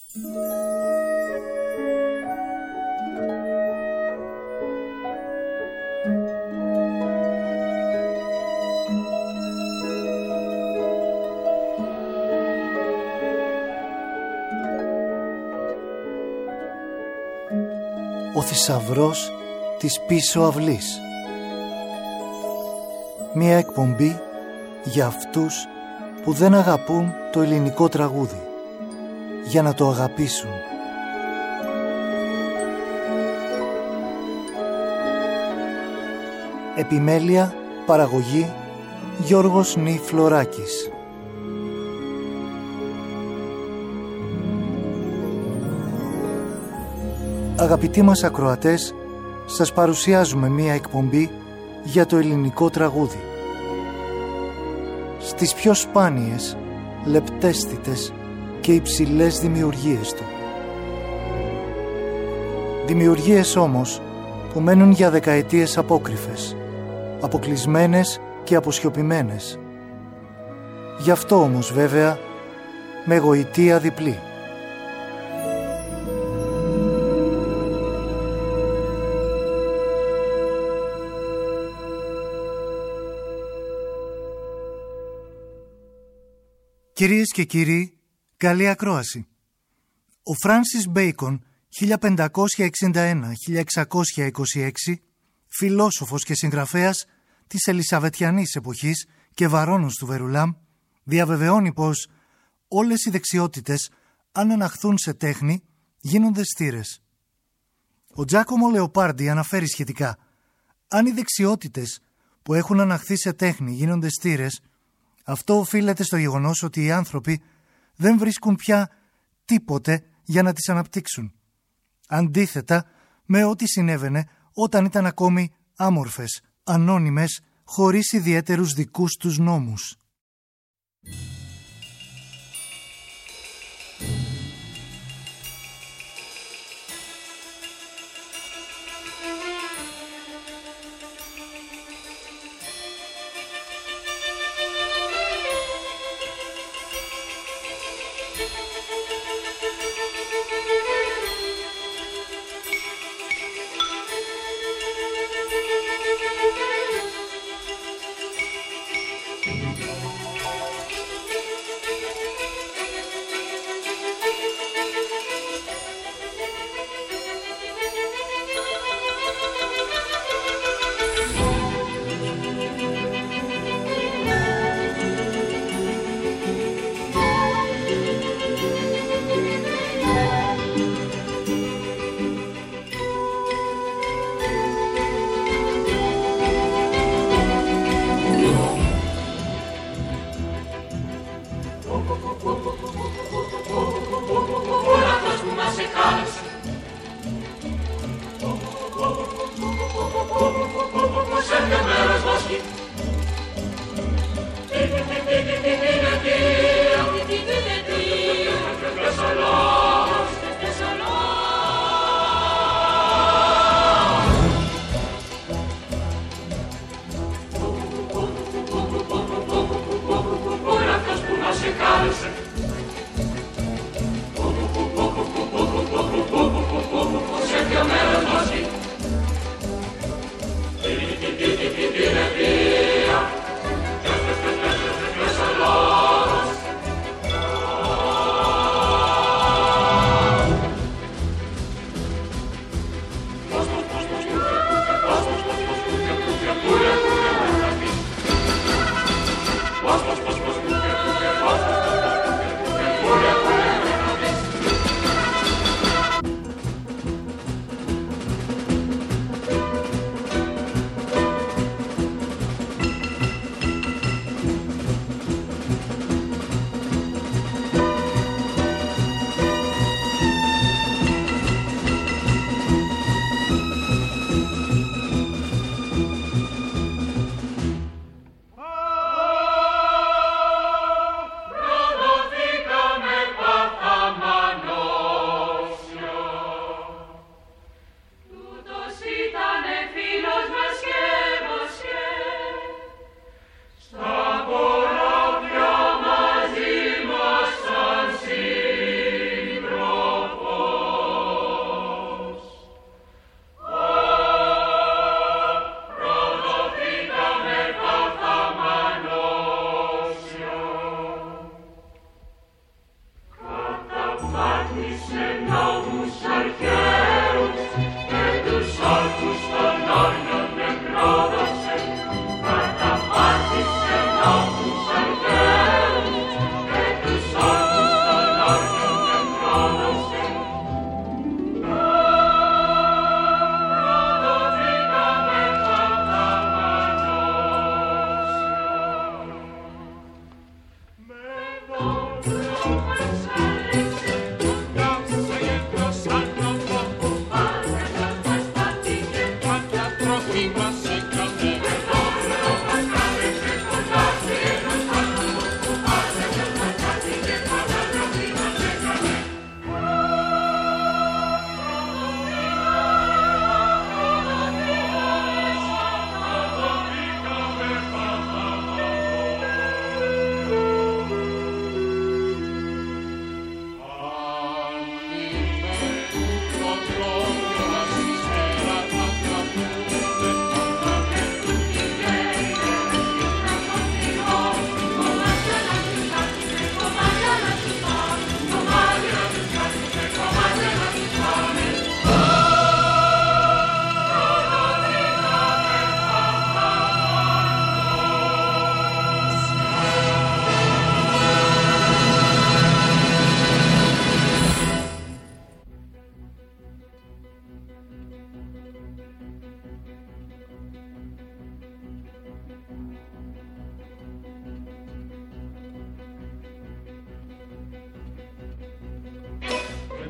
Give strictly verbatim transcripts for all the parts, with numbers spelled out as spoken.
Ο θησαυρός της πίσω αυλής. Μία εκπομπή για αυτούς που δεν αγαπούν το ελληνικό τραγούδι, για να το αγαπήσουν. Επιμέλεια, παραγωγή, Γιώργος Νι Φλωράκης. Αγαπητοί μας ακροατές, σας παρουσιάζουμε μία εκπομπή για το ελληνικό τραγούδι. Στις πιο σπάνιες, λεπτέστητες και υψηλές δημιουργίες του. Δημιουργίες όμως που μένουν για δεκαετίες απόκρυφες, αποκλεισμένες και αποσιωπημένες. Γι' αυτό όμως βέβαια με γοητεία διπλή. Κυρίες και κύριοι, καλή ακρόαση. Ο Φράνσις Μπέικον, χίλια πεντακόσια εξήντα ένα με χίλια εξακόσια είκοσι έξι, φιλόσοφος και συγγραφέας της Ελισαβετιανής εποχής και βαρώνος του Βερουλάμ, διαβεβαιώνει πως όλες οι δεξιότητες, αν αναχθούν σε τέχνη, γίνονται στήρες. Ο Τζάκομο Λεοπάρντι αναφέρει σχετικά: αν οι δεξιότητες που έχουν αναχθεί σε τέχνη γίνονται στήρες, αυτό οφείλεται στο γεγονός ότι οι άνθρωποι δεν βρίσκουν πια τίποτε για να τις αναπτύξουν. Αντίθετα με ό,τι συνέβαινε όταν ήταν ακόμη άμορφες, ανώνυμες, χωρίς ιδιαίτερους δικούς τους νόμους.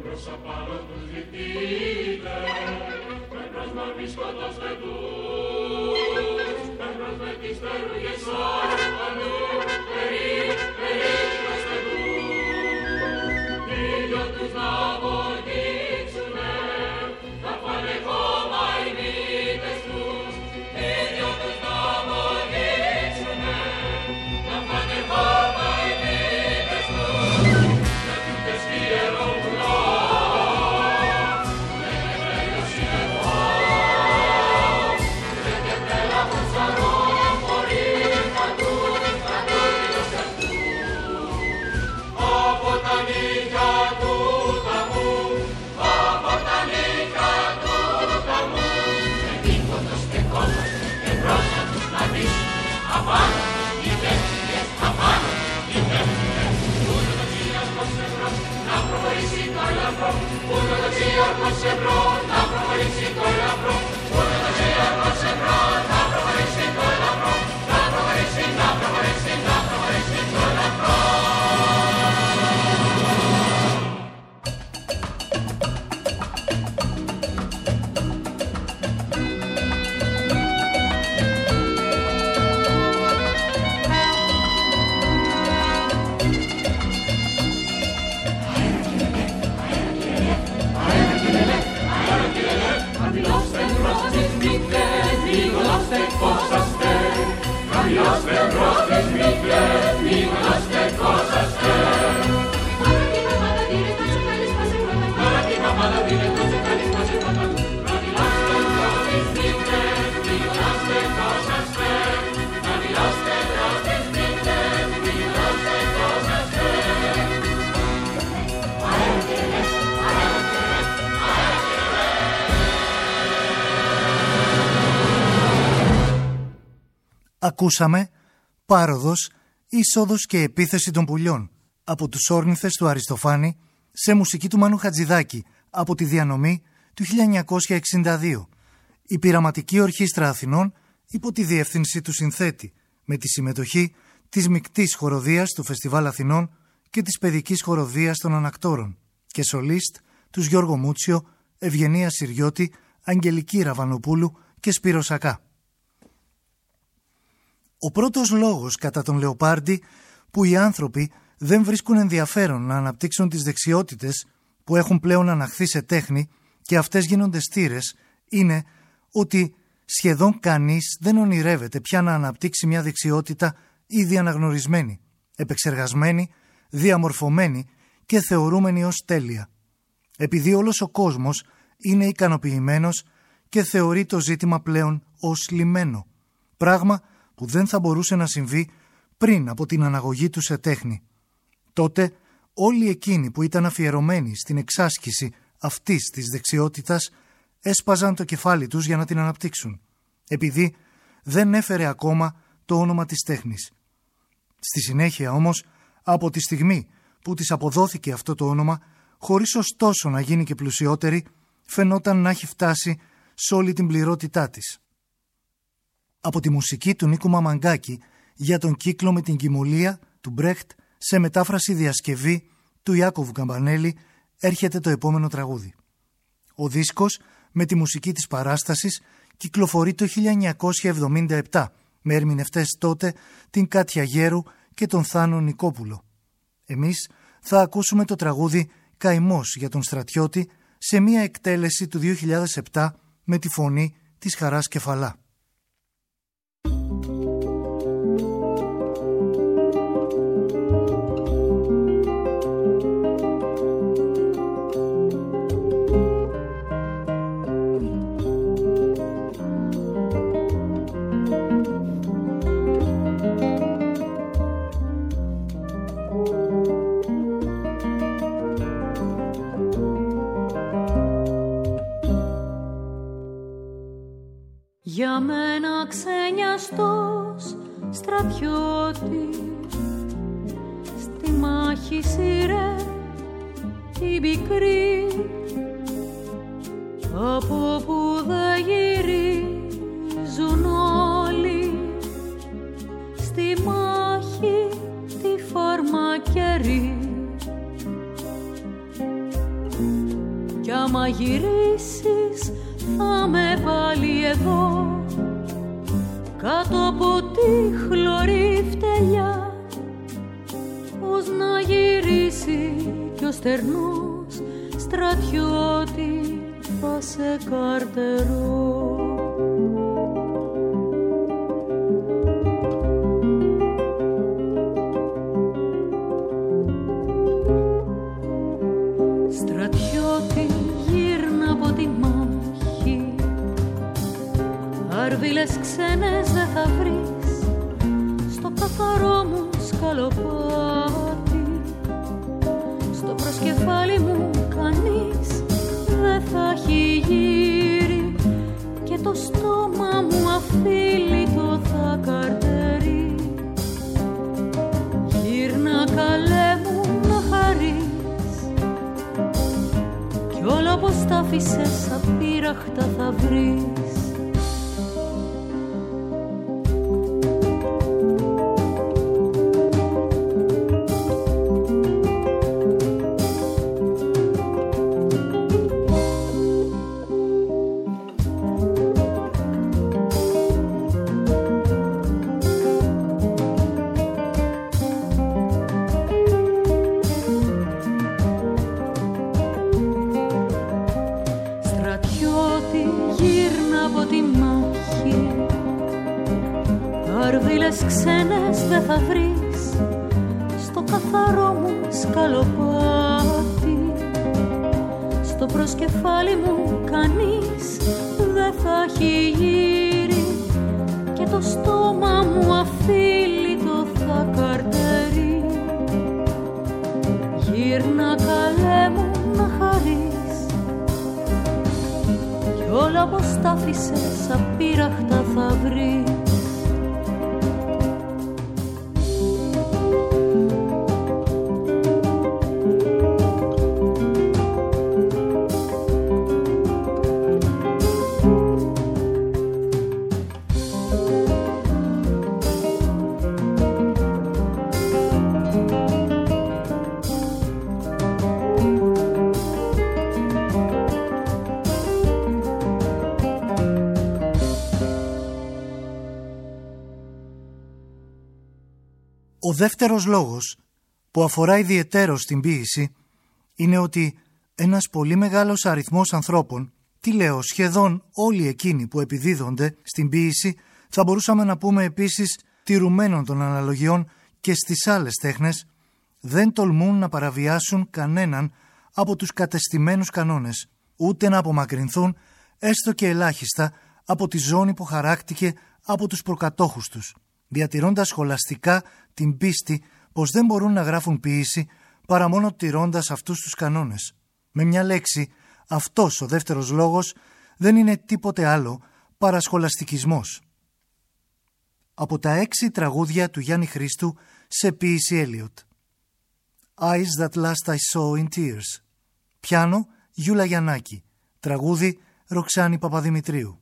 Ακούσαμε «Πάροδος, είσοδος και επίθεση των πουλιών» από τους Όρνηθες του Αριστοφάνη σε μουσική του Μάνου Χατζηδάκη από τη διανομή του χίλια εννιακόσια εξήντα δύο. Η Πειραματική Ορχήστρα Αθηνών υπό τη διεύθυνση του συνθέτη με τη συμμετοχή της Μικτής Χοροδίας του Φεστιβάλ Αθηνών και της Παιδικής Χοροδίας των Ανακτόρων και σολίστ τους Γιώργο Μούτσιο, Ευγενία Συριώτη, Αγγελική Ραβανοπούλου και Σπύρο Σακά. Ο πρώτος λόγος κατά τον Λεοπάρντι που οι άνθρωποι δεν βρίσκουν ενδιαφέρον να αναπτύξουν τις δεξιότητες που έχουν πλέον αναχθεί σε τέχνη και αυτές γίνονται στήρες είναι ότι σχεδόν κανείς δεν ονειρεύεται πια να αναπτύξει μια δεξιότητα ήδη αναγνωρισμένη, επεξεργασμένη, διαμορφωμένη και θεωρούμενη ως τέλεια. Επειδή όλος ο κόσμος είναι ικανοποιημένος και θεωρεί το ζήτημα πλέον ως λυμένο, πράγμα που δεν θα μπορούσε να συμβεί πριν από την αναγωγή του σε τέχνη. Τότε όλοι εκείνοι που ήταν αφιερωμένοι στην εξάσκηση αυτής της δεξιότητας έσπαζαν το κεφάλι τους για να την αναπτύξουν, επειδή δεν έφερε ακόμα το όνομα της τέχνης. Στη συνέχεια όμως, από τη στιγμή που της αποδόθηκε αυτό το όνομα, χωρίς ωστόσο να γίνει και πλουσιότερη, φαινόταν να έχει φτάσει σε όλη την πληρότητά της. Από τη μουσική του Νίκου Μαμαγκάκη για τον κύκλο με την Κυμολία του Μπρέχτ σε μετάφραση διασκευή του Ιάκωβου Καμπανέλη έρχεται το επόμενο τραγούδι. Ο δίσκος με τη μουσική της παράστασης κυκλοφορεί το χίλια εννιακόσια εβδομήντα επτά με ερμηνευτές τότε την Κάτια Γέρου και τον Θάνο Νικόπουλο. Εμείς θα ακούσουμε το τραγούδι «Καημός για τον Στρατιώτη» σε μια εκτέλεση του δύο χιλιάδες επτά με τη φωνή της Χαράς Κεφαλά. Για μένα ξένιαστος στρατιώτης στη μάχη σειρέ την πικρή, από που δεν γυρίζουν όλοι στη μάχη τη φαρμακερή. άμα γυρίσεις θα με πάλι εδώ, κάτω από τη χλωρή φτελιά. Πώς να γυρίσει κι ο στερνός στρατιώτη θα σε καρτερώ. Στρατιώτη γύρνα από τη μάχη, αρβίλες ξένες δεν θα βρεις στο καθαρό μου σκαλοπάτι. Στο προσκεφάλι μου κανείς δεν θα έχει γύρει και το στόμα μου αφίλητο θα καρτερεί. Γύρνα καλέ μου να χαρείς κι όλα πως τα άφησες απείραχτα θα βρεις. Αρβίλες ξένες δεν θα βρεις στο καθαρό μου σκαλοπάτι. Στο προσκεφάλι μου κανείς δεν θα έχει γύρει και το στόμα μου αφίλητο θα καρτερεί. Γύρνα καλέ μου να χαρείς κι όλα πως τα άφησες απείραχτα θα βρεις. Ο δεύτερος λόγος που αφορά ιδιαιτέρως την ποίηση είναι ότι ένας πολύ μεγάλος αριθμός ανθρώπων, τι λέω, σχεδόν όλοι εκείνοι που επιδίδονται στην ποίηση, θα μπορούσαμε να πούμε επίσης τηρουμένων των αναλογιών και στις άλλες τέχνες, δεν τολμούν να παραβιάσουν κανέναν από τους κατεστημένους κανόνες, ούτε να απομακρυνθούν έστω και ελάχιστα από τη ζώνη που χαράκτηκε από τους προκατόχους τους, διατηρώντας σχολαστικά την πίστη πως δεν μπορούν να γράφουν ποίηση παρά μόνο τηρώντας αυτούς τους κανόνες. Με μια λέξη, αυτός ο δεύτερος λόγος δεν είναι τίποτε άλλο παρά σχολαστικισμός. Από τα έξι τραγούδια του Γιάννη Χρήστου σε ποίηση Έλιοτ. Eyes that last I saw in tears. Πιάνο Γιούλα Γιαννάκη. Τραγούδι Ροξάνη Παπαδημητρίου.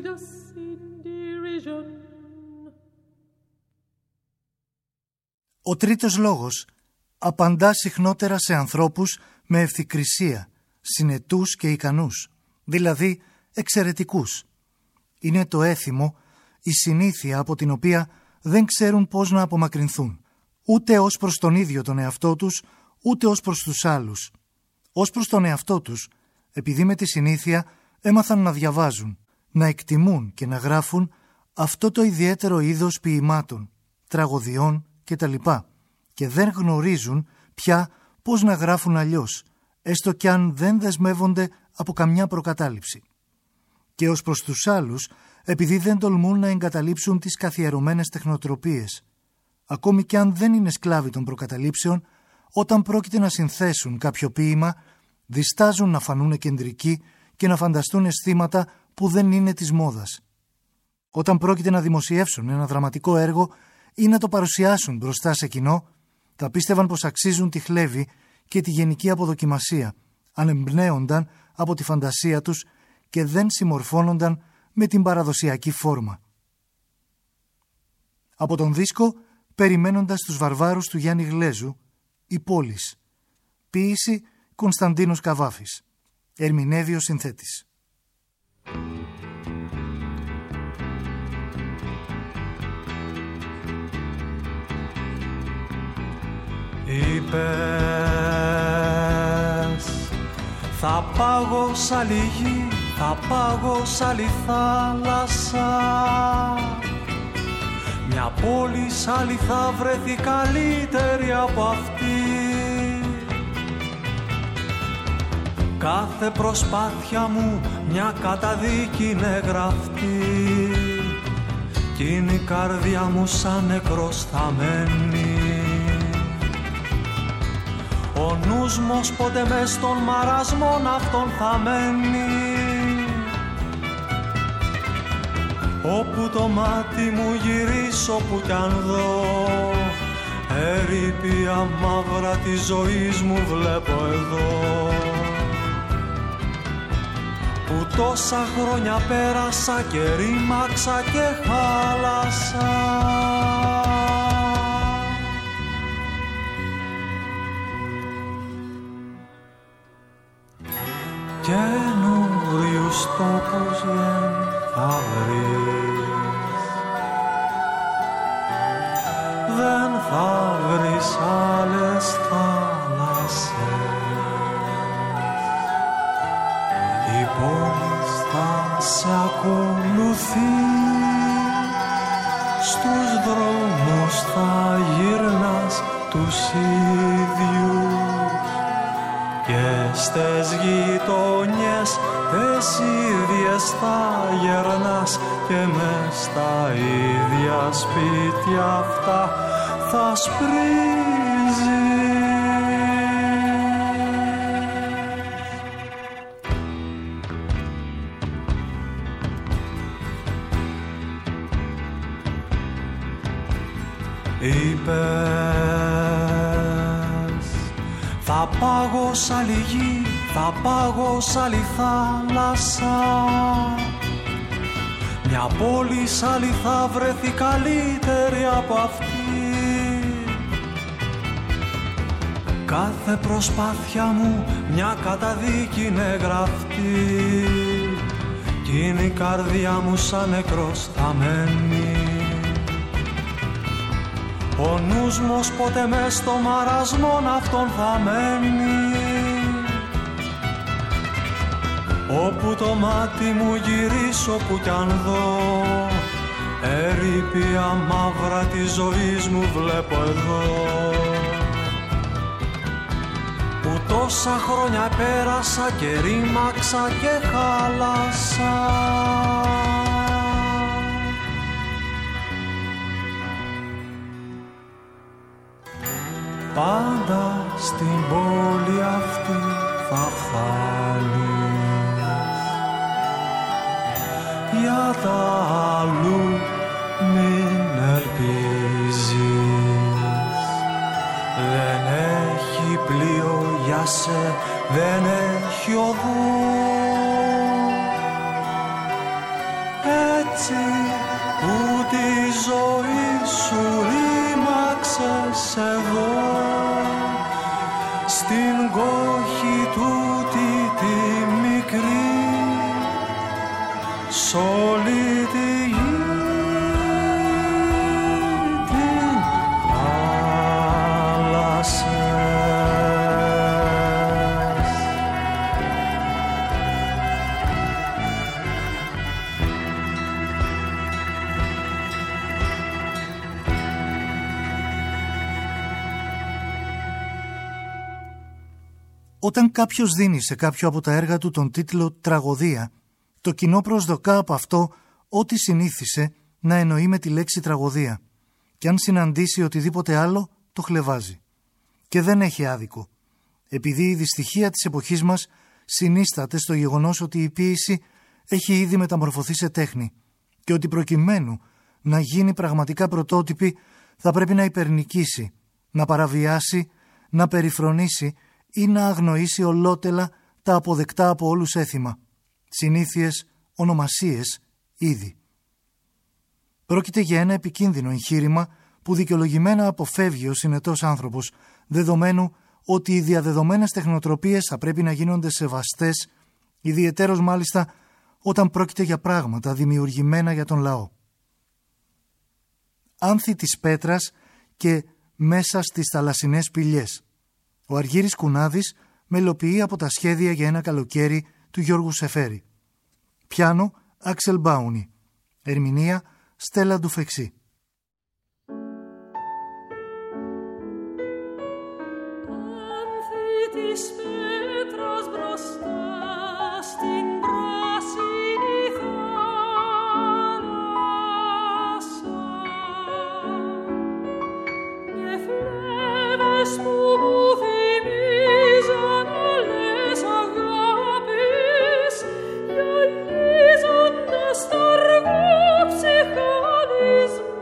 Ο τρίτος λόγος απαντά συχνότερα σε ανθρώπους με ευθυκρισία, συνετούς και ικανούς, δηλαδή εξαιρετικούς. Είναι το έθιμο, η συνήθεια από την οποία δεν ξέρουν πώς να απομακρυνθούν, ούτε ως προς τον ίδιο τον εαυτό τους, ούτε ως προς τους άλλους. Ως προς τον εαυτό τους, επειδή με τη συνήθεια έμαθαν να διαβάζουν, να εκτιμούν και να γράφουν αυτό το ιδιαίτερο είδος ποιημάτων, τραγωδιών κτλ. Και δεν γνωρίζουν πια πώς να γράφουν αλλιώς, έστω κι αν δεν δεσμεύονται από καμιά προκατάληψη. Και ως προς τους άλλους, επειδή δεν τολμούν να εγκαταλείψουν τις καθιερωμένες τεχνοτροπίες, ακόμη κι αν δεν είναι σκλάβοι των προκαταλήψεων, όταν πρόκειται να συνθέσουν κάποιο ποίημα, διστάζουν να φανούν κεντρικοί και να φανταστούν αισθήματα που δεν είναι της μόδας. Όταν πρόκειται να δημοσιεύσουν ένα δραματικό έργο ή να το παρουσιάσουν μπροστά σε κοινό, θα πίστευαν πως αξίζουν τη χλέβη και τη γενική αποδοκιμασία, αν εμπνέονταν από τη φαντασία τους και δεν συμμορφώνονταν με την παραδοσιακή φόρμα. Από τον δίσκο «Περιμένοντας τους βαρβάρους» του Γιάννη Γλέζου, «Η πόλης». Ποίηση Κωνσταντίνος Καβάφης. Ερμηνεύει ο συνθέτης. Είπες θα πάγω σ' άλλη γη, θα πάγω σ' άλλη θάλασσα. Μια πόλη σ' άλλη θα βρεθεί καλύτερη από αυτή. Κάθε προσπάθεια μου μια καταδίκη είναι γραφτή κι είναι η καρδιά μου σαν νεκρός θα μένει. Ο νους μου ποτέ μες στον μαρασμόν αυτόν θα μένει. Όπου το μάτι μου γυρίσω που κι αν δω, ερείπια μαύρα της ζωής μου βλέπω εδώ. Που τόσα χρόνια πέρασα και ρήμαξα και χάλασα. Καινούριους τόπους δεν θα βρεις, δεν θα βρεις άλλες θάλασσες. Η πόλη θα σε ακολουθεί, στους δρόμους θα γυρνάς τους ίδιους και στες γειτονιές τις ίδιες θα γερνάς και μες στα ίδια σπίτια αυτά θα σπρίζεις. Είπες θα πάγω σ' άλλη γη, θα πάγω σ' άλλη θάλασσα. Μια πόλη σ' άλλη θα βρεθεί καλύτερη από αυτή. Κάθε προσπάθεια μου μια καταδίκη είναι γραφτή κι είναι η καρδιά μου σαν νεκρός θα μένει. Ο νους μου ποτέ μες στο μαρασμόν αυτόν θα μένει. Όπου το μάτι μου γυρίσω που κι αν δω, ερείπια μαύρα της ζωής μου βλέπω εδώ. Που τόσα χρόνια πέρασα και ρήμαξα και χάλασα. Πάντα στην πόλη αυτή θα φτάνεις, για τα αλλού μην ελπίζεις. Δεν έχει πλοίο για σε, δεν έχει οδό. κορίτσι που τη ζωή σου ρήμαξες εδώ στην κόχη τούτη τη μικρή σ' όλη τη γη την χάλασες. Όταν κάποιος δίνει σε κάποιο από τα έργα του τον τίτλο «τραγωδία», το κοινό προσδοκά από αυτό ό,τι συνήθισε να εννοεί με τη λέξη τραγωδία και αν συναντήσει οτιδήποτε άλλο το χλευάζει. Και δεν έχει άδικο, επειδή η δυστυχία της εποχής μας συνίσταται στο γεγονός ότι η ποίηση έχει ήδη μεταμορφωθεί σε τέχνη και ότι προκειμένου να γίνει πραγματικά πρωτότυπη θα πρέπει να υπερνικήσει, να παραβιάσει, να περιφρονήσει ή να αγνοήσει ολότελα τα αποδεκτά από όλους έθιμα, συνήθειες, ονομασίες, είδη. Πρόκειται για ένα επικίνδυνο εγχείρημα που δικαιολογημένα αποφεύγει ο συνετός άνθρωπος, δεδομένου ότι οι διαδεδομένες τεχνοτροπίες θα πρέπει να γίνονται σεβαστές, ιδιαιτέρως μάλιστα όταν πρόκειται για πράγματα δημιουργημένα για τον λαό. Άνθη της πέτρας και μέσα στις θαλασσινές πηλιές. Ο Αργύρης Κουνάδης μελοποιεί από τα σχέδια για ένα καλοκαίρι του Γιώργου Σεφέρη. Πιάνο Άξελ Μπάουνι. Ερμηνεία Στέλλα Ντουφεξή. Stargo psychalizm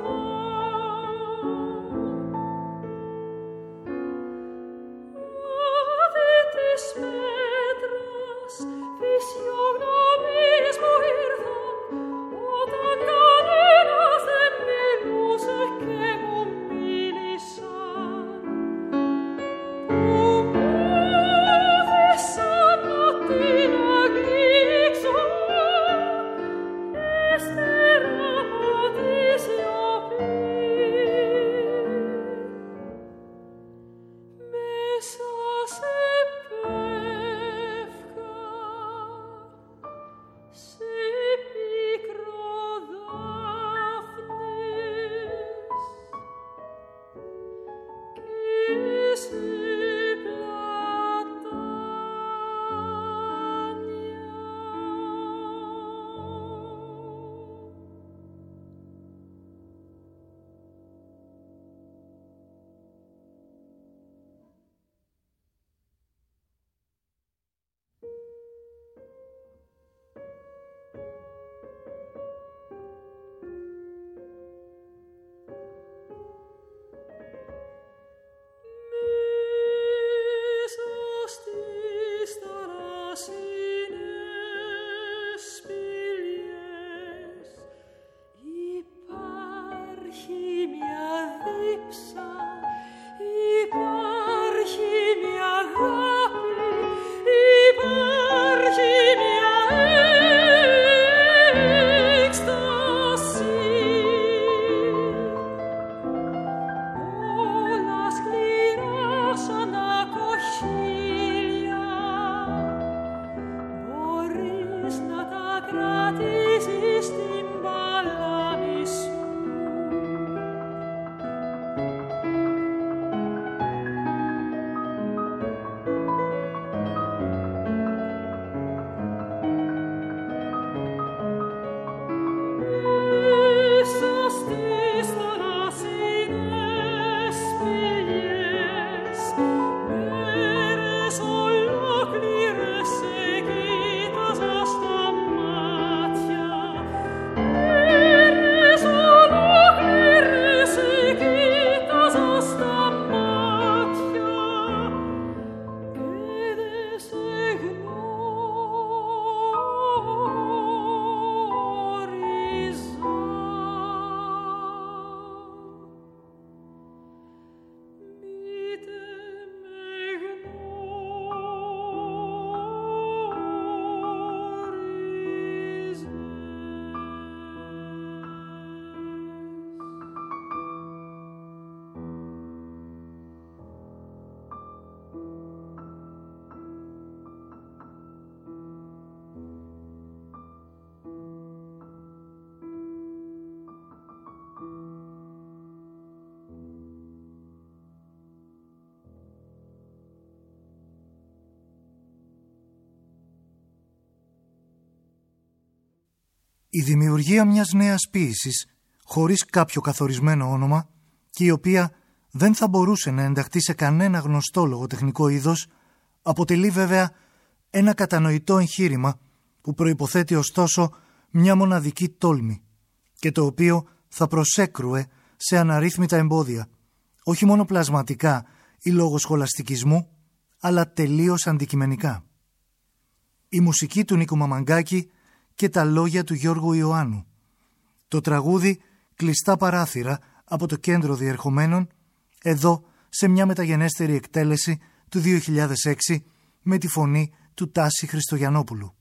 Η δημιουργία μιας νέας ποίησης, χωρίς κάποιο καθορισμένο όνομα και η οποία δεν θα μπορούσε να ενταχθεί σε κανένα γνωστό λογοτεχνικό είδος, αποτελεί βέβαια ένα κατανοητό εγχείρημα που προϋποθέτει ωστόσο μια μοναδική τόλμη και το οποίο θα προσέκρουε σε αναρρύθμιτα εμπόδια, όχι μόνο πλασματικά ή λόγω σχολαστικισμού, αλλά τελείως αντικειμενικά. Η μουσική του Νίκου Μαμαγκάκη και τα λόγια του Γιώργου Ιωάννου. Το τραγούδι «Κλειστά παράθυρα» από το Κέντρο Διερχομένων, εδώ σε μια μεταγενέστερη εκτέλεση του δύο χιλιάδες έξι με τη φωνή του Τάση Χριστογιαννόπουλου.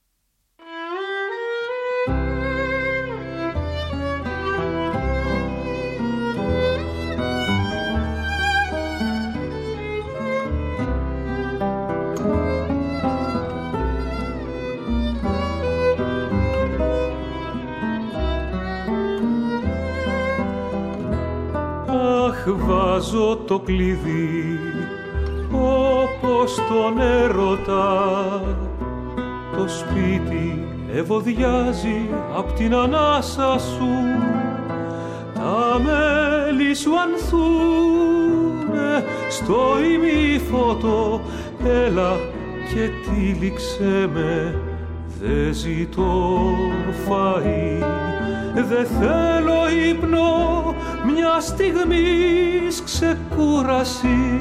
Βάζω το κλειδί όπως τον έρωτα, το σπίτι ευωδιάζει απ' την ανάσα σου, τα μέλη σου ανθούνε στο ημίφωτο, έλα και τύλιξε με, δε ζητώ φαΐ, δε θέλω ύπνο, μια στιγμής ξεκούραση,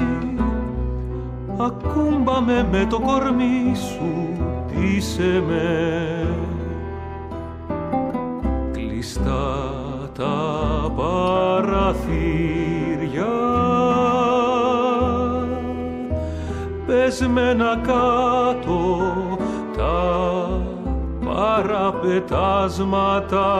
ακούμπαμε με το κορμί σου, ντύσε με. Κλειστά τα παραθύρια, πεσμένα κάτω τα παραπετάσματα,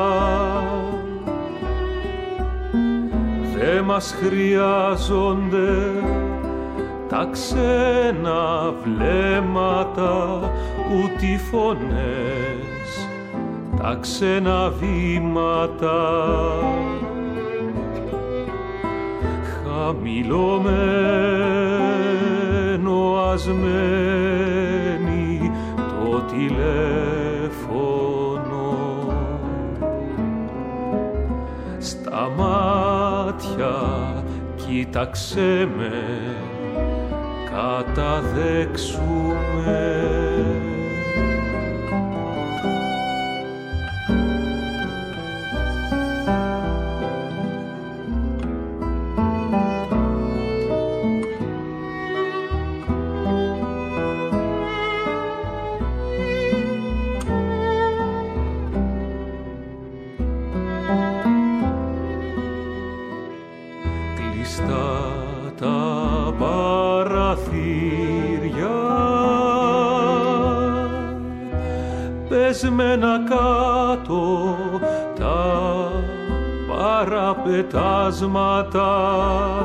δε μας χρειάζονται τα ξένα βλέμματα, ούτε οι φωνές, τα ξένα βήματα. Χαμηλωμένο ασμένει το τηλέφωνο, στα μάτια κοίταξέ με, καταδέξουμε. Πεσμένα κάτω τα παραπετάσματα,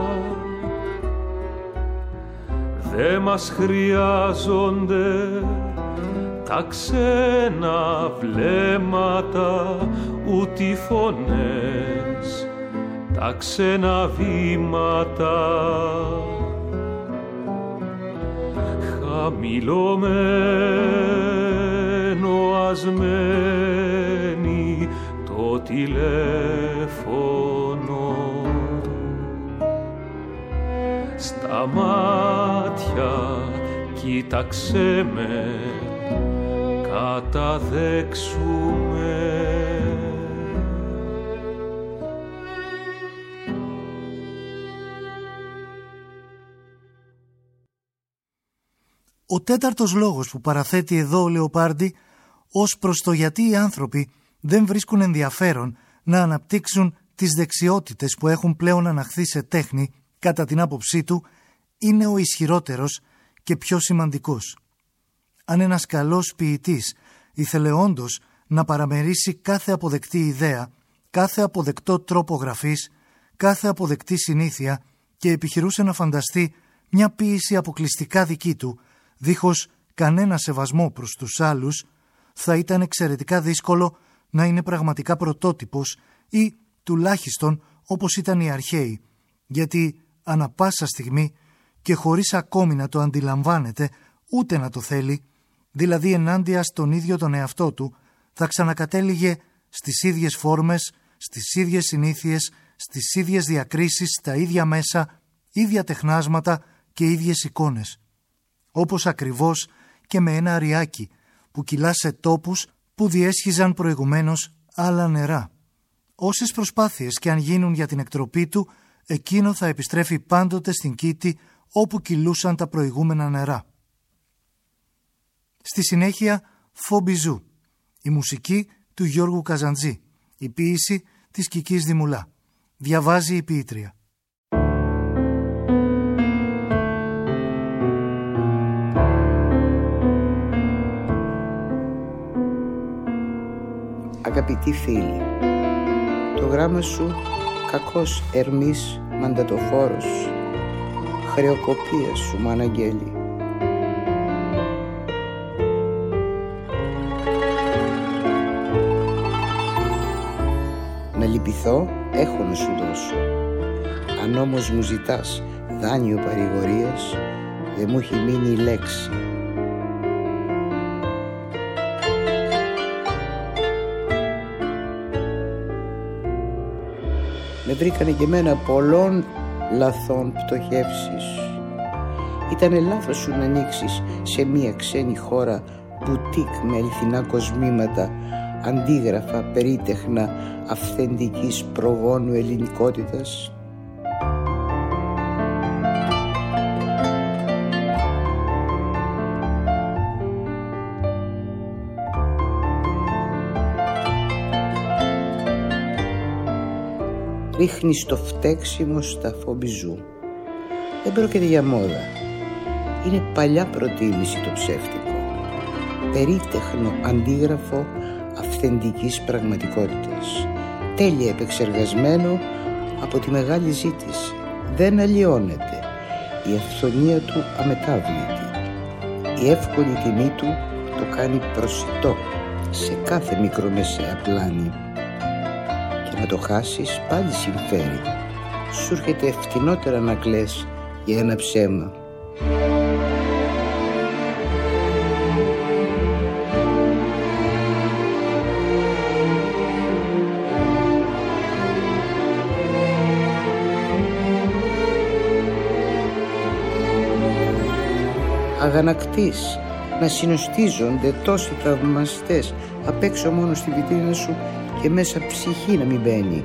δε μας χρειάζονται τα ξένα βλέμματα, ούτε οι φωνές, τα ξένα βήματα. Χαμηλωμένο ασμένει το τηλέφωνο, στα μάτια κοίταξέ με, καταδέξουμε. Ο τέταρτος λόγος που παραθέτει εδώ ο Λεοπάρντι ως προς το γιατί οι άνθρωποι δεν βρίσκουν ενδιαφέρον να αναπτύξουν τις δεξιότητες που έχουν πλέον αναχθεί σε τέχνη, κατά την άποψή του, είναι ο ισχυρότερος και πιο σημαντικός. Αν ένας καλός ποιητής ήθελε όντως να παραμερίσει κάθε αποδεκτή ιδέα, κάθε αποδεκτό τρόπο γραφής, κάθε αποδεκτή συνήθεια και επιχειρούσε να φανταστεί μια ποίηση αποκλειστικά δική του, δίχως κανένα σεβασμό προς τους άλλους, θα ήταν εξαιρετικά δύσκολο να είναι πραγματικά πρωτότυπος ή τουλάχιστον όπως ήταν οι αρχαίοι, γιατί ανα πάσα στιγμή και χωρίς ακόμη να το αντιλαμβάνεται ούτε να το θέλει, δηλαδή ενάντια στον ίδιο τον εαυτό του, θα ξανακατέληγε στις ίδιες φόρμες, στις ίδιες συνήθειες, στις ίδιες διακρίσεις, στα ίδια μέσα, ίδια τεχνάσματα και ίδιες εικόνες. Όπως ακριβώς και με ένα αριάκι που κυλά σε τόπους που διέσχιζαν προηγουμένως άλλα νερά. Όσες προσπάθειες και αν γίνουν για την εκτροπή του, εκείνο θα επιστρέφει πάντοτε στην κήτη όπου κυλούσαν τα προηγούμενα νερά. Στη συνέχεια, Φομπιζού, η μουσική του Γιώργου Καζαντζή, η ποίηση της Κικής Δημουλά. Διαβάζει η ποιήτρια. Αγαπητοί φίλοι, το γράμμα σου κακός ερμής μαντατοφόρος, χρεοκοπίας σου μ' αναγγέλει. Να λυπηθώ έχω να σου δώσω, αν όμως μου ζητάς δάνειο παρηγορίας, δεν μου έχει μείνει η λέξη. Με βρήκανε και εμένα πολλών λαθών πτωχεύσεις. Ήτανε λάθος σου να ανοίξεις σε μία ξένη χώρα μπουτίκ με αληθινά κοσμήματα, αντίγραφα περίτεχνα αυθεντικής προγόνου ελληνικότητας. Ρίχνεις το φταίξιμο στα Φομπιζού. Δεν πρόκειται για μόδα. Είναι παλιά προτίμηση το ψεύτικο. Περίτεχνο αντίγραφο αυθεντικής πραγματικότητας. Τέλεια επεξεργασμένο από τη μεγάλη ζήτηση. Δεν αλλοιώνεται. Η αυθονία του αμετάβλητη. Η εύκολη τιμή του το κάνει προσιτό σε κάθε μικρομεσαία πλάνη. Να το χάσεις πάλι συμφέρει. Σου έρχεται φτηνότερα να κλαις για ένα ψέμα. Αγανακτείς να συνοστίζονται τόσοι θαυμαστές απ' έξω μόνο στη βιτρίνα σου και μέσα ψυχή να μην μπαίνει.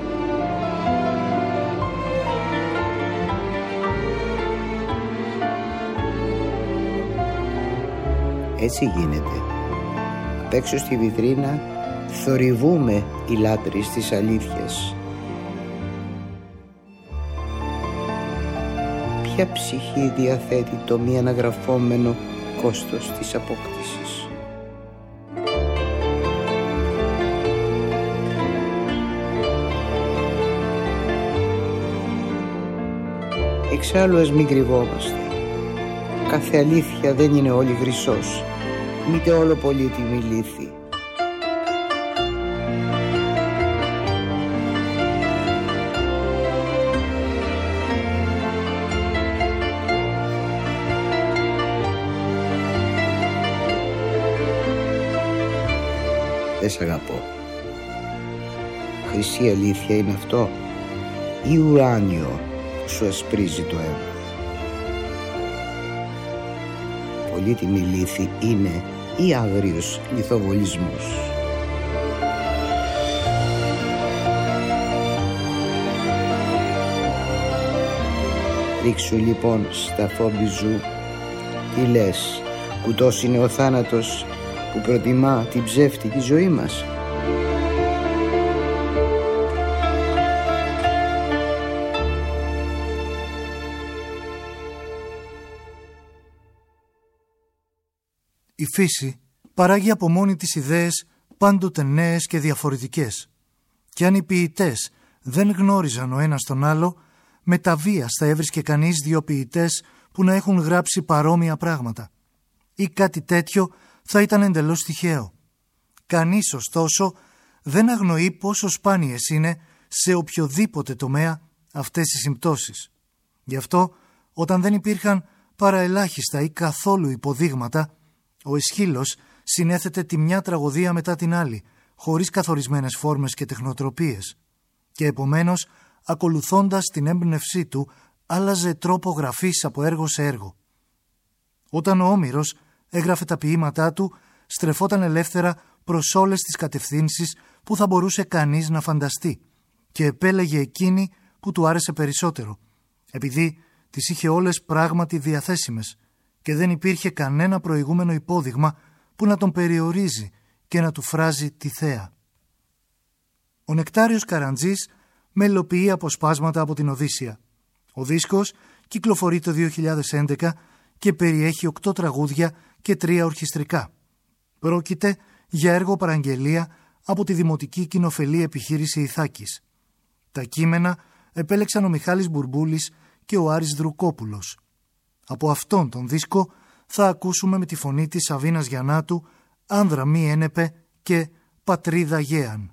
Έτσι γίνεται. Απ' έξω στη βιτρίνα θορυβούμε οι λάτρεις της αλήθειας. Ποια ψυχή διαθέτει το μη αναγραφόμενο κόστος της απόκτησης? Εξάλλου ας μην κρυβόμαστε. Κάθε αλήθεια δεν είναι όλη χρυσός, μήτε όλο πολύτιμη λύθη. Δεν σ' αγαπώ. Χρυσή αλήθεια είναι αυτό ή ουράνιο που σου ασπρίζει το αίμα? Πολύτιμη λύθη είναι ή άγριος λιθοβολισμός? Ρίξου λοιπόν στα Φομπιζού. Τι λες, κουτός είναι ο θάνατος που προτιμά την ψεύτικη ζωή μας? Η φύση παράγει από μόνη της ιδέες πάντοτε νέες και διαφορετικές. Και αν οι ποιητές δεν γνώριζαν ο ένας τον άλλο, με τα βίας θα έβρισκε κανείς δύο ποιητές που να έχουν γράψει παρόμοια πράγματα. Ή κάτι τέτοιο θα ήταν εντελώς τυχαίο. Κανείς ωστόσο δεν αγνοεί πόσο σπάνιες είναι σε οποιοδήποτε τομέα αυτές οι συμπτώσεις. Γι' αυτό, όταν δεν υπήρχαν παρά ελάχιστα ή καθόλου υποδείγματα, ο Αισχύλος συνέθετε τη μια τραγωδία μετά την άλλη, χωρίς καθορισμένες φόρμες και τεχνοτροπίες και επομένως, ακολουθώντας την έμπνευσή του, άλλαζε τρόπο γραφής από έργο σε έργο. Όταν ο Όμηρος έγραφε τα ποίηματά του, στρεφόταν ελεύθερα προς όλες τις κατευθύνσεις που θα μπορούσε κανείς να φανταστεί και επέλεγε εκείνη που του άρεσε περισσότερο, επειδή τις είχε όλες πράγματι διαθέσιμες και δεν υπήρχε κανένα προηγούμενο υπόδειγμα που να τον περιορίζει και να του φράζει τη θέα. Ο Νεκτάριος Καραντζής μελοποιεί αποσπάσματα από την Οδύσσεια. Ο δίσκος κυκλοφορεί το δύο χιλιάδες έντεκα και περιέχει οκτώ τραγούδια και τρία ορχιστρικά. Πρόκειται για έργο παραγγελία από τη Δημοτική Κοινοφελή Επιχείρηση Ιθάκης. Τα κείμενα επέλεξαν ο Μιχάλης Μπουρμπούλης και ο Άρης Δρουκόπουλος. Από αυτόν τον δίσκο θα ακούσουμε με τη φωνή της Σαβίνας Γιαννάτου «Άνδρα μη ένεπε» και «Πατρίδα γέαν».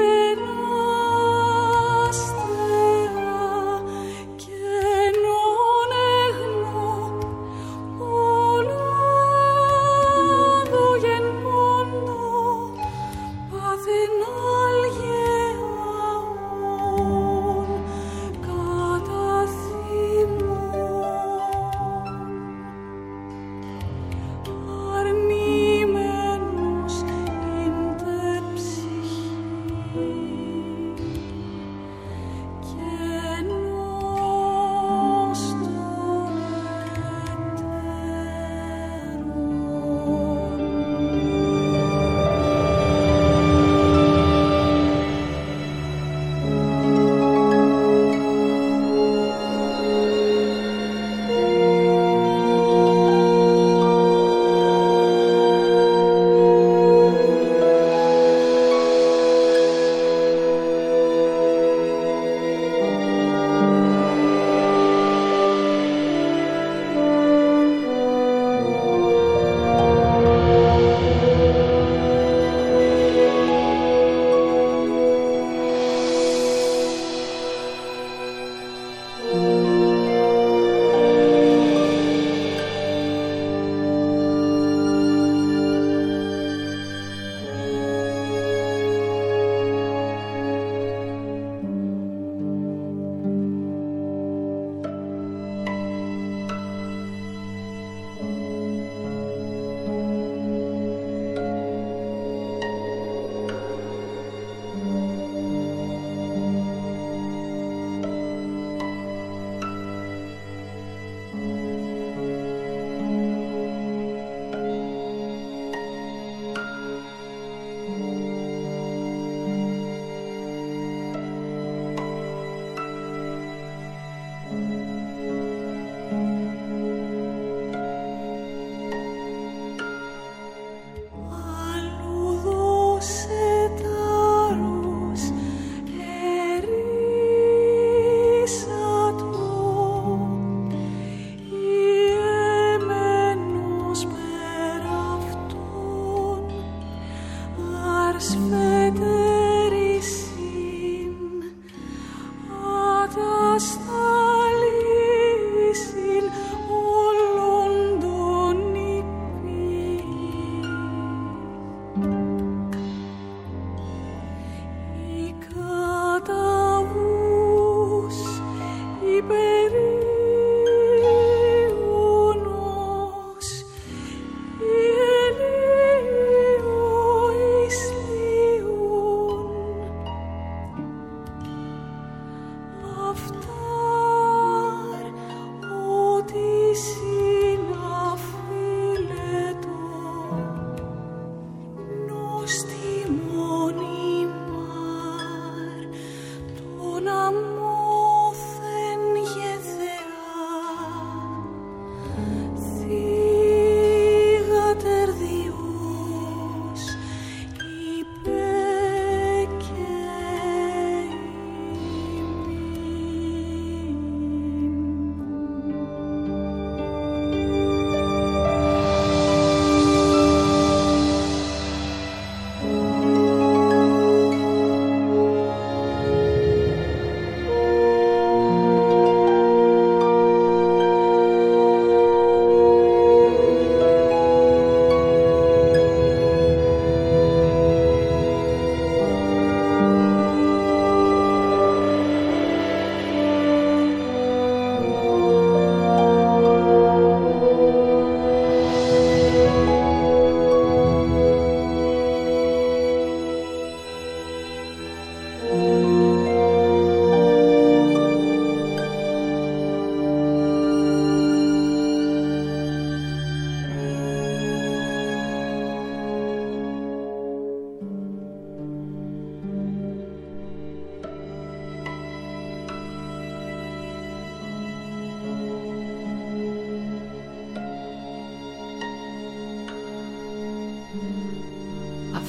No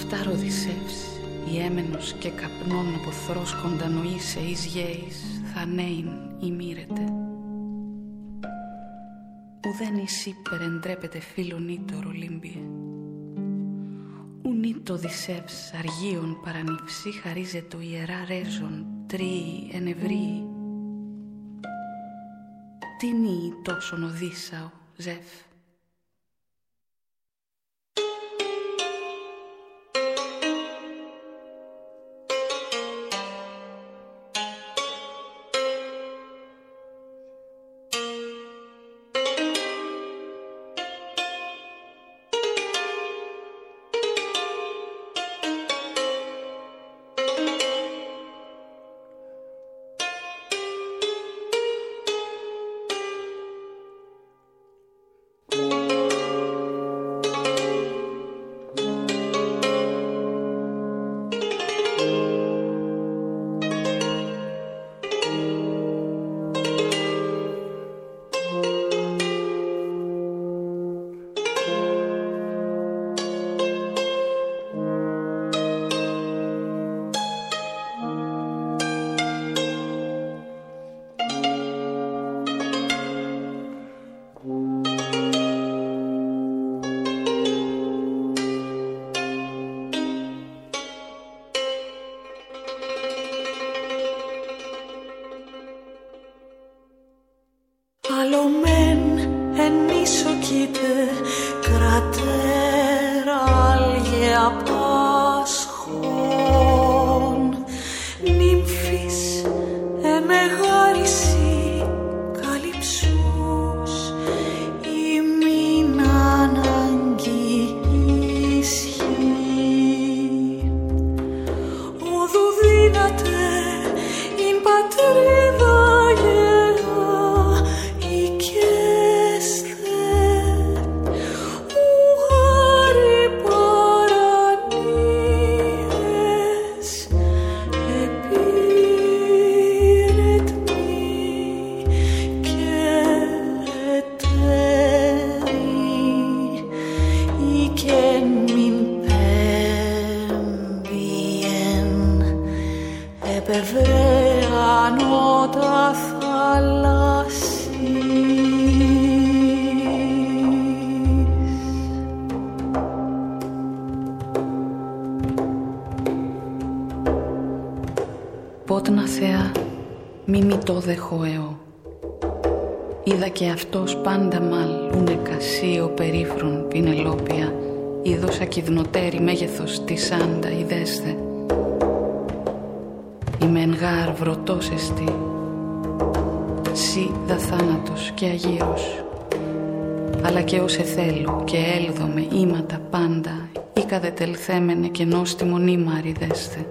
Αυτάρ Οδυσσεύς, η έμενος και καπνών από θρόσκοντα νοήσε εις γέης, θα νέην ημίρεται. Ουδέν εις ύπερ εντρέπεται φίλον ήτορ Ολύμπιε. Ουν ήτο Οδυσσεύς αργίων παρανυψή χαρίζε το ιερά ρέζον τρίη ενευρίη. Τι νύει τόσον Οδύσσαο, Ζεφ. Πότνα Θεά, μη μη το δεχώ εώ. Είδα και αυτός πάντα μάλ, ούνε κασίο περίφρον πινελόπια, είδος ακυδνοτέρη μέγεθος της άντα ιδέσθε. Ημεν γάρ βρωτός εστι, σι δα θάνατος και αγύρος, αλλά και ως εθέλου και έλδομε ήματα πάντα, ή καδετελθέμενε και νόστιμον ήμαρ ιδέσθε.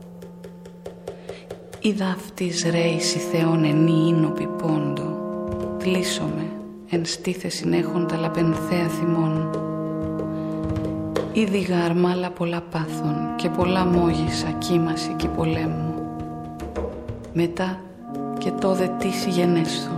Είδα αυτής ρέηση Θεόν ενή ίνοπη πόντο, θλίσσομαι εν στήθε συνέχοντα λαπενθέα θυμών. Ήδη γαρμάλα πολλά πάθων και πολλά μόγισα κύμαση και πολέμου. Μετά και τόδε τίση γενέσθω.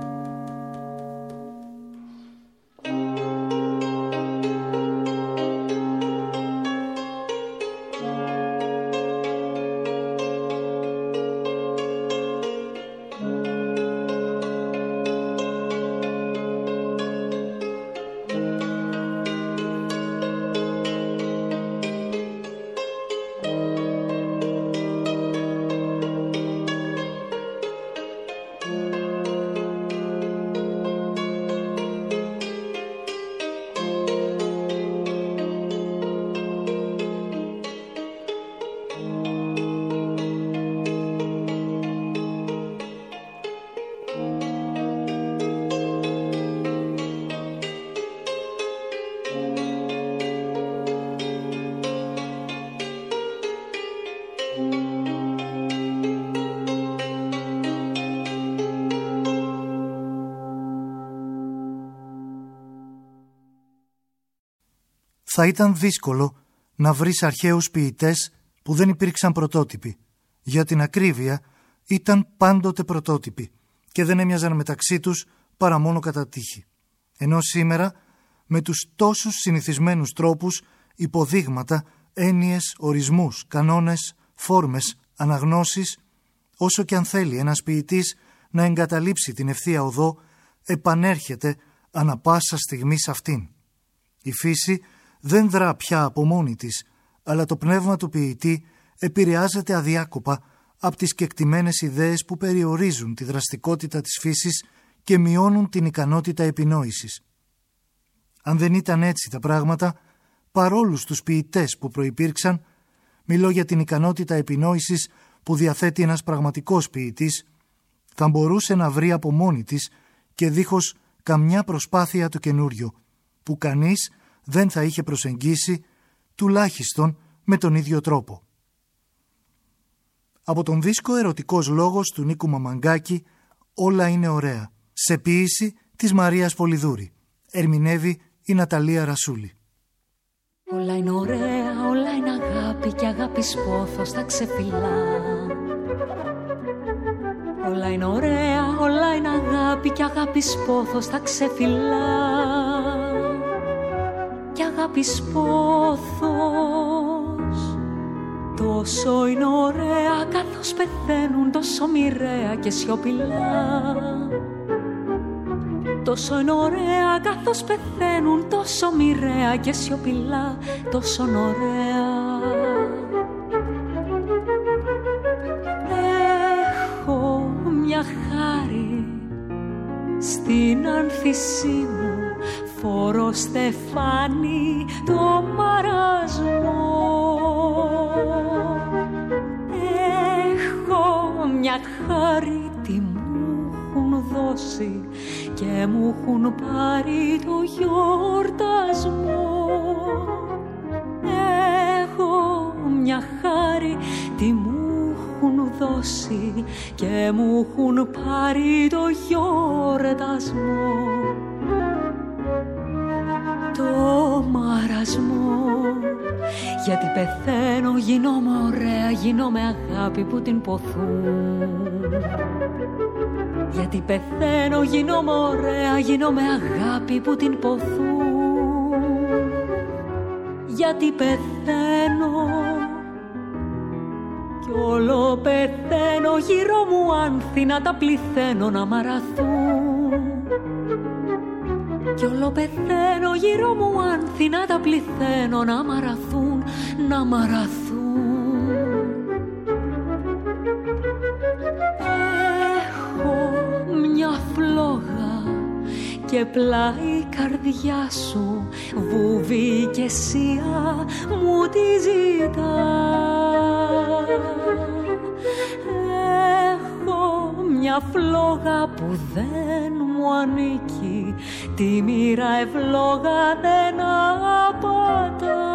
Θα ήταν δύσκολο να βρεις αρχαίους ποιητές που δεν υπήρξαν πρωτότυποι. Για την ακρίβεια ήταν πάντοτε πρωτότυποι και δεν έμοιαζαν μεταξύ τους παρά μόνο κατά τύχη. Ενώ σήμερα με τους τόσους συνηθισμένους τρόπους, υποδείγματα, έννοιες, ορισμούς, κανόνες, φόρμες, αναγνώσεις, όσο και αν θέλει ένας ποιητής να εγκαταλείψει την ευθεία οδό, επανέρχεται ανα πάσα στιγμή σε αυτήν. Η φύση δεν δρά πια από μόνη της, αλλά το πνεύμα του ποιητή επηρεάζεται αδιάκοπα από τις κεκτημένες ιδέες που περιορίζουν τη δραστικότητα της φύσης και μειώνουν την ικανότητα επινόησης. Αν δεν ήταν έτσι τα πράγματα, παρόλους τους ποιητές που προϋπήρξαν, μιλώ για την ικανότητα επινόησης που διαθέτει ένας πραγματικός ποιητής, θα μπορούσε να βρει από μόνη της και δίχως καμιά προσπάθεια το καινούριο, που κανείς δεν θα είχε προσεγγίσει, τουλάχιστον με τον ίδιο τρόπο. Από τον δίσκο «Ερωτικός λόγος» του Νίκου Μαμαγκάκη, «Όλα είναι ωραία», σε ποίηση της Μαρίας Πολυδούρη. Ερμηνεύει η Ναταλία Ρασούλη. Όλα είναι ωραία, όλα είναι αγάπη και αγάπης πόθος τα ξεφυλά. Όλα είναι ωραία, όλα είναι αγάπη και αγάπης πόθος τα ξεφυλά. Και αγάπης πόθος τόσο είναι ωραία, καθώς πεθαίνουν τόσο μοιραία και σιωπηλά. Τόσο είναι ωραία, καθώς πεθαίνουν τόσο μοιραία και σιωπηλά. Τόσο ωραία. Έχω μια χάρη στην άνθησή μου, φορώ στεφάνι το μαρασμό. Έχω μια χάρη, τι μου έχουν δώσει και μου έχουν πάρει το γιορτασμό. Έχω μια χάρη, τι μου έχουν δώσει και μου έχουν πάρει το γιορτασμό. Το μαρασμό, γιατί πεθαίνω γινόμαι ωραία, γινόμαι αγάπη που την ποθούν. Γιατί πεθαίνω γινόμαι ωραία, γινόμαι αγάπη που την ποθούν. Γιατί πεθαίνω κι όλο πεθαίνω, γύρω μου άνθη να τα πληθαίνω να μαραθούν. Κι όλο πεθαίνω, γύρω μου άνθη να τα πληθαίνω να μαραθούν, να μαραθούν. Μια φλόγα και πλάι η καρδιά σου, βουβή και σία μου τη ζητά. Έχω μια φλόγα που δεν μου ανήκει, τη μοίρα ευλόγα δεν απατά.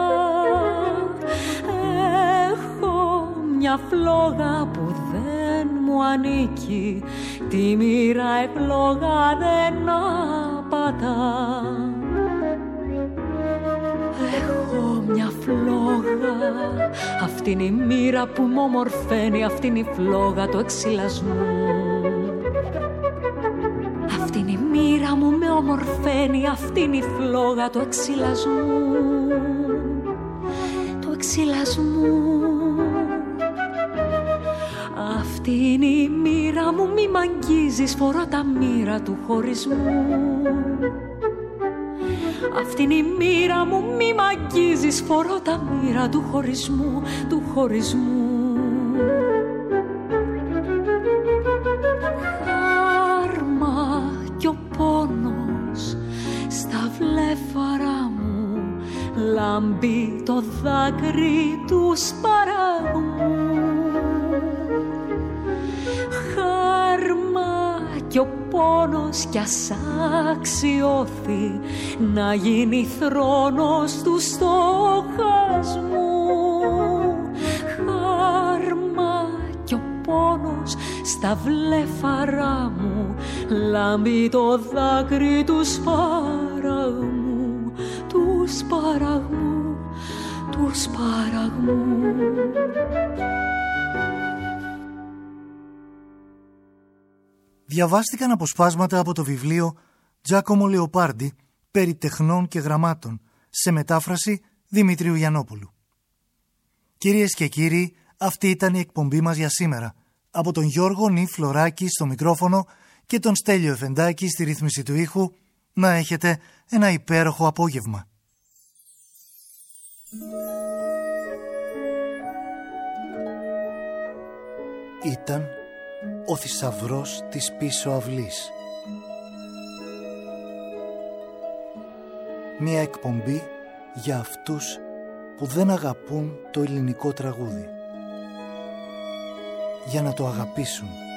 Έχω μια φλόγα που δεν μου ανήκει, τη μοίρα ευλόγα δεν απατά. Έχω μια φλόγα, αυτή είναι η μοίρα που μ' ομορφαίνει, αυτή είναι η φλόγα του εξυλασμού. Αυτή είναι η μοίρα μου με ομορφαίνει, αυτή είναι η φλόγα του εξυλασμού. Του εξυλασμού. Αυτή είναι η μοίρα μου, μη μ' αγγίζεις, φορώ τα μοίρα του χωρισμού. Αυτή είναι η μοίρα μου, μη μ' αγγίζεις, φορώ τα μοίρα του χωρισμού, του χωρισμού. Χάρμα κι ο πόνος στα βλέφαρα μου, λάμπει το δάκρυ του σπαραγμού. Χάρμα κι ο πόνος κι ας αξιώθη να γίνει θρόνος του στοχασμού. Χάρμα κι ο πόνος στα βλέφαρα μου, λάμπει το δάκρυ του σπαραγμού, του σπαραγμού, του σπαραγμού. Διαβάστηκαν αποσπάσματα από το βιβλίο Τζάκομο Λεοπάρντι περί τεχνών και γραμμάτων, σε μετάφραση Δημήτριου Γιαννόπουλου. Κυρίες και κύριοι, αυτή ήταν η εκπομπή μας για σήμερα. Από τον Γιώργο Νι Φλωράκη στο μικρόφωνο και τον Στέλιο Εφεντάκη στη ρύθμιση του ήχου, να έχετε ένα υπέροχο απόγευμα. Ήταν ο θησαυρός της πίσω αυλής. Μια εκπομπή για αυτούς που δεν αγαπούν το ελληνικό τραγούδι, για να το αγαπήσουν.